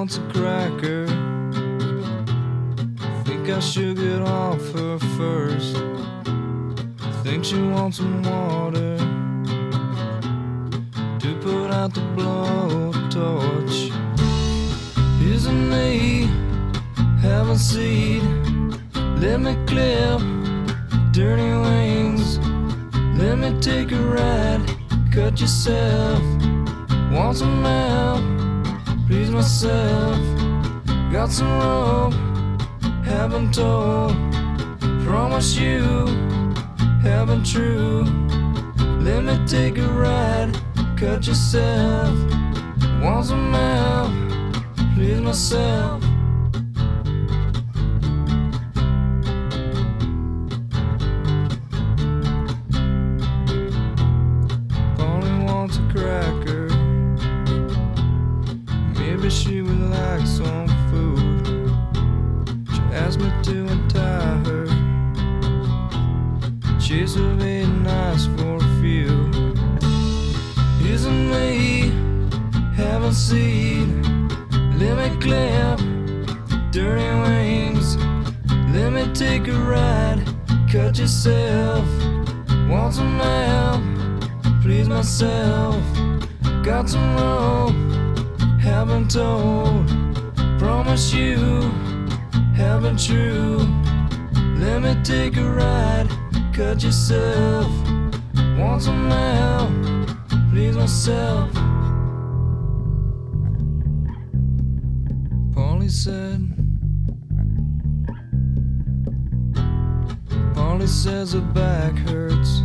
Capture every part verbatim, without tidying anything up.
wants a cracker. Think I should get off her first. Think she wants some water to put out the blowtorch. Isn't me have a seat? Let me clip dirty wings. Let me take a ride. Cut yourself. Want some help? Please myself. Got some rope. Haven't told. Promise you. Haven't true. Let me take a ride. Cut yourself. Want some help? Please myself. Cracker. Maybe she would like some food. She asked me to untie her. She's really nice for a few. Isn't me having seed? Let me clip dirty wings. Let me take a ride. Cut yourself. Want some help? Please myself. Got some rope. Haven't told. Promise you. Haven't true. Let me take a ride. Cut yourself. Want some help? Please myself. Polly said. Polly says her back hurts.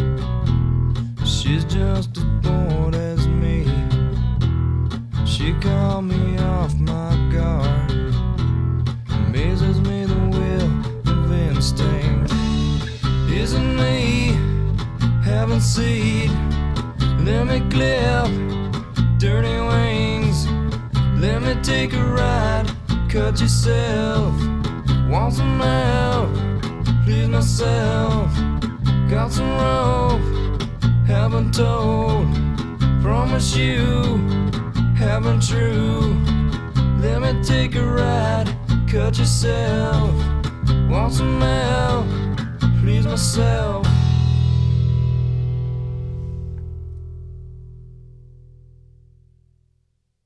She's just as bored as me. She called me off my guard. Amazes me the will of instinct. Isn't me having seed? Let me clip dirty wings. Let me take a ride. Cut yourself. Want some help? Please myself. Got some rope. Haven't told. Promise you. Haven't true. Let me take a ride. Cut yourself. Want some help? Please myself.